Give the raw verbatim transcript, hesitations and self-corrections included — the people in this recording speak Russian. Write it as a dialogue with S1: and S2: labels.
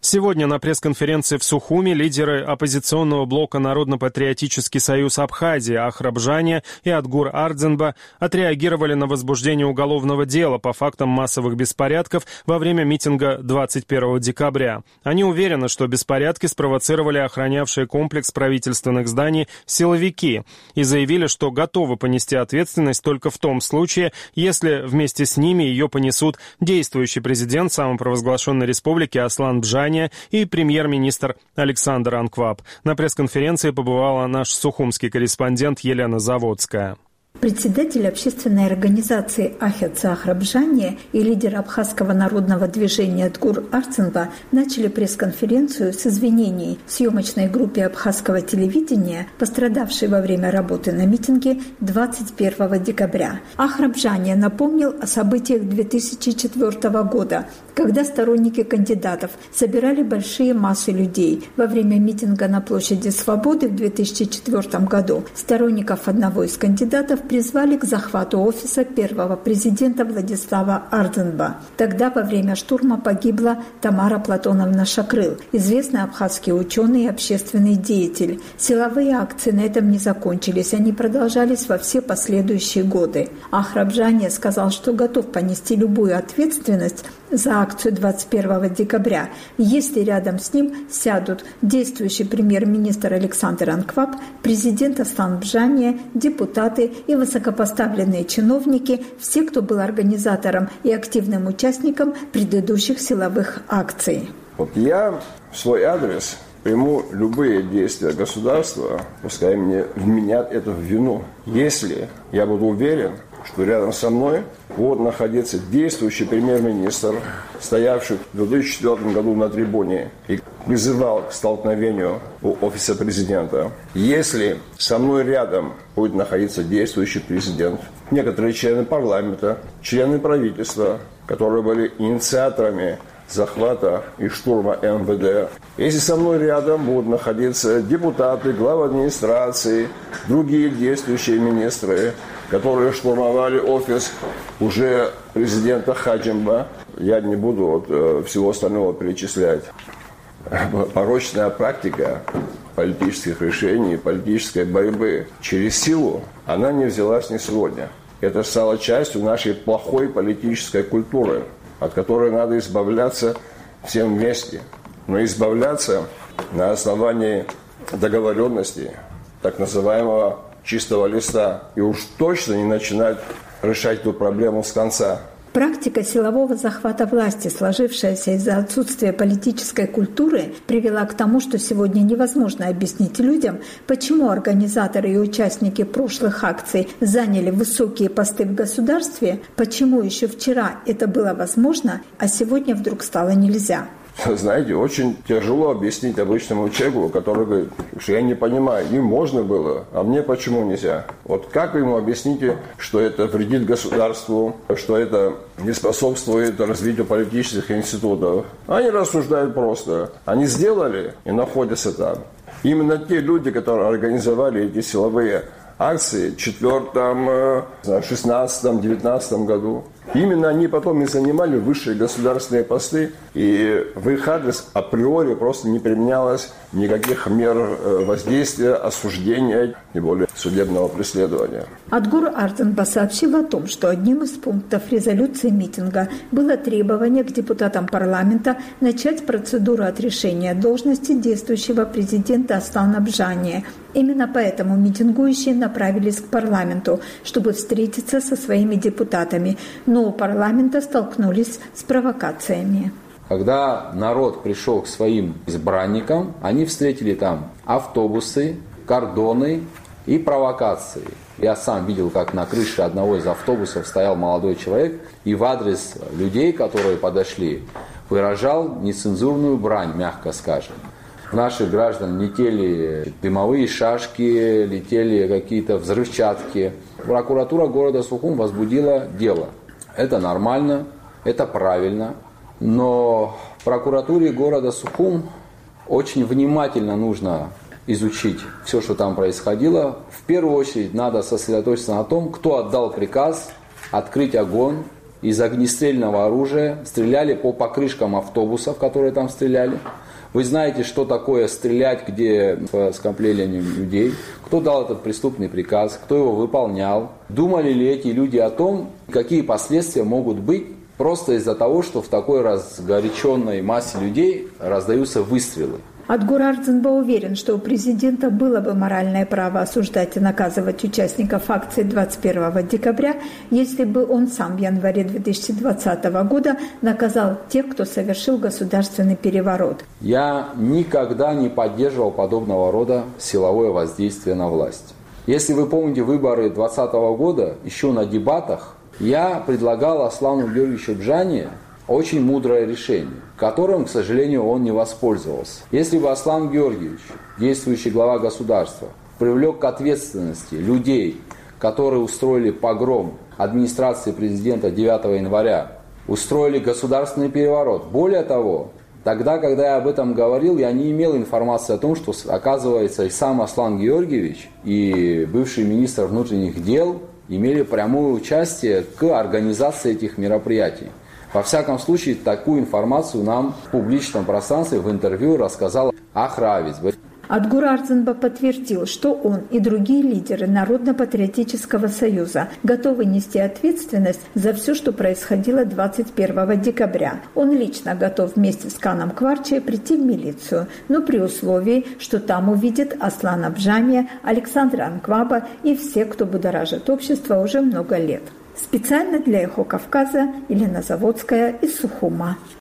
S1: Сегодня на пресс-конференции в Сухуми лидеры оппозиционного блока Народно-патриотический союз Абхазии Ахрабжане и Адгур Ардзенба отреагировали на возбуждение уголовного дела по фактам массовых беспорядков во время митинга двадцать первого декабря. Они уверены, что беспорядки спровоцировали охранявшие комплекс правительственных зданий силовики и заявили, что готовы понести ответственность только в том случае, если вместе с ними ее понесут действующий президент самопровозглашенной республики Аслан Бжани и премьер-министр Александр Анкваб. На пресс-конференции побывала наш сухумский корреспондент Елена Заводская.
S2: Председатель общественной организации Ахетца Ахрабжане и лидер абхазского народного движения Адгур Ардзенба начали пресс-конференцию с извинений съемочной группе абхазского телевидения, пострадавшей во время работы на митинге двадцать первого декабря. Ахрабжане напомнил о событиях две тысячи четвёртого года, когда сторонники кандидатов собирали большие массы людей. Во время митинга на площади Свободы в две тысячи четвёртом году сторонников одного из кандидатов призвали к захвату офиса первого президента Владислава Ардзенба. Тогда во время штурма погибла Тамара Платоновна Шакрыл, известный абхазский ученый и общественный деятель. Силовые акции на этом не закончились, они продолжались во все последующие годы. Ахрабжане сказал, что готов понести любую ответственность за акцию двадцать первого декабря, если рядом с ним сядут действующий премьер-министр Александр Анкваб, президент Аслан Бжани, депутаты и высокопоставленные чиновники, все, кто был организатором и активным участником предыдущих силовых акций.
S3: Вот я в свой адрес приму любые действия государства, пускай мне вменят это в вину, если я буду уверен, что рядом со мной будет находиться действующий премьер-министр, стоявший в две тысячи четвёртом году на трибуне и призывал к столкновению у офиса президента. Если со мной рядом будет находиться действующий президент, некоторые члены парламента, члены правительства, которые были инициаторами захвата и штурма эм вэ дэ. Если со мной рядом будут находиться депутаты, главы администрации, другие действующие министры, которые штурмовали офис уже президента Хаджимба, я не буду вот, э, всего остального перечислять. Порочная практика политических решений, политической борьбы через силу, она не взялась не сегодня. Это стало частью нашей плохой политической культуры, от которой надо избавляться всем вместе. Но избавляться на основании договоренности, так называемого чистого листа, и уж точно не начинать решать эту проблему с конца.
S2: Практика силового захвата власти, сложившаяся из-за отсутствия политической культуры, привела к тому, что сегодня невозможно объяснить людям, почему организаторы и участники прошлых акций заняли высокие посты в государстве, почему еще вчера это было возможно, а сегодня вдруг стало нельзя.
S3: Знаете, очень тяжело объяснить обычному человеку, который говорит, что я не понимаю, им можно было, а мне почему нельзя? Вот как вы ему объясните, что это вредит государству, что это не способствует развитию политических институтов? Они рассуждают просто. Они сделали и находятся там. Именно те люди, которые организовали эти силовые акции в четвёртом, шестнадцатом, девятнадцатом году, именно они потом и занимали высшие государственные посты, и в их адрес априори просто не применялось никаких мер воздействия, осуждения, тем более судебного преследования.
S2: Адгур Ардзенба сообщил о том, что одним из пунктов резолюции митинга было требование к депутатам парламента начать процедуру отрешения должности действующего президента Аслана Бжани. Именно поэтому митингующие направились к парламенту, чтобы встретиться со своими депутатами, но у парламента столкнулись с провокациями.
S4: Когда народ пришел к своим избранникам, они встретили там автобусы, кордоны и провокации. Я сам видел, как на крыше одного из автобусов стоял молодой человек и в адрес людей, которые подошли, выражал нецензурную брань, мягко скажем. Наших граждан летели дымовые шашки, летели какие-то взрывчатки. Прокуратура города Сухум возбудила дело. Это нормально, это правильно. Но прокуратуре города Сухум очень внимательно нужно изучить все, что там происходило. В первую очередь надо сосредоточиться на том, кто отдал приказ открыть огонь из огнестрельного оружия, стреляли по покрышкам автобусов, которые там стреляли. Вы знаете, что такое стрелять, где в скоплении людей, кто дал этот преступный приказ, кто его выполнял. Думали ли эти люди о том, какие последствия могут быть просто из-за того, что в такой разгоряченной массе людей раздаются выстрелы.
S2: Адгур Ардзенба уверен, что у президента было бы моральное право осуждать и наказывать участников акции двадцать первого декабря, если бы он сам в январе две тысячи двадцатого года наказал тех, кто совершил государственный переворот.
S4: Я никогда не поддерживал подобного рода силовое воздействие на власть. Если вы помните выборы двадцатого года, еще на дебатах, я предлагал Аслану Георгиевичу Бжане очень мудрое решение, которым, к сожалению, он не воспользовался. Если бы Аслан Георгиевич, действующий глава государства, привлек к ответственности людей, которые устроили погром администрации президента девятого января, устроили государственный переворот. Более того, тогда, когда я об этом говорил, я не имел информации о том, что, оказывается, и сам Аслан Георгиевич, и бывший министр внутренних дел имели прямое участие к организации этих мероприятий. Во всяком случае, такую информацию нам в публичном пространстве в интервью рассказал Ахравиц.
S2: Адгур Ардзенба подтвердил, что он и другие лидеры Народно-патриотического союза готовы нести ответственность за все, что происходило двадцать первого декабря. Он лично готов вместе с Каном Кварчей прийти в милицию, но при условии, что там увидит Аслана Бжане, Александра Анкваба и все, кто будоражит общество уже много лет. Специально для «Эхо Кавказа» Елена Заводская из Сухума.